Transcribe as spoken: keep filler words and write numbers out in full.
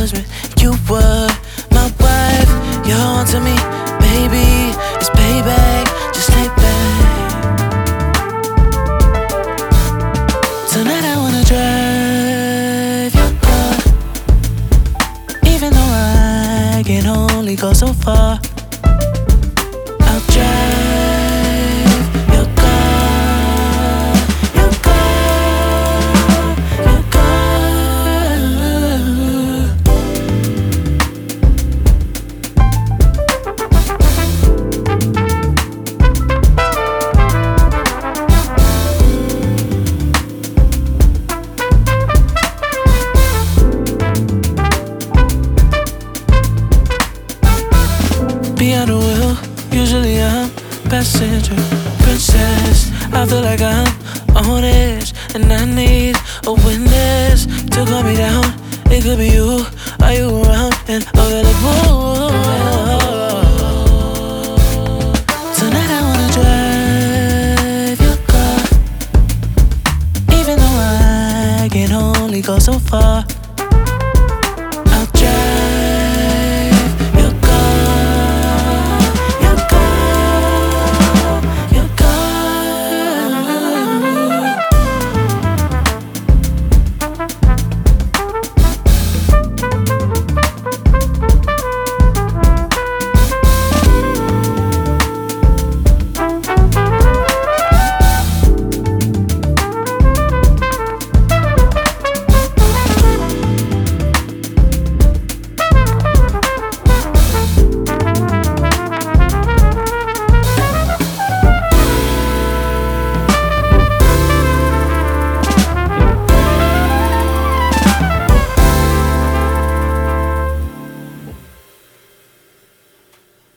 husband, you were my wife. You're on to me, baby. It's payback, just lay back. Tonight I wanna drive your car, even though I can only go so far. I'll drive your car, your car, your car. Behind the wheel, usually I'm passenger, princess. I feel like I'm on edge, and I need a witness to calm me down. It could be you, are you around and available? Tonight I wanna drive your car, even though I can only go so far.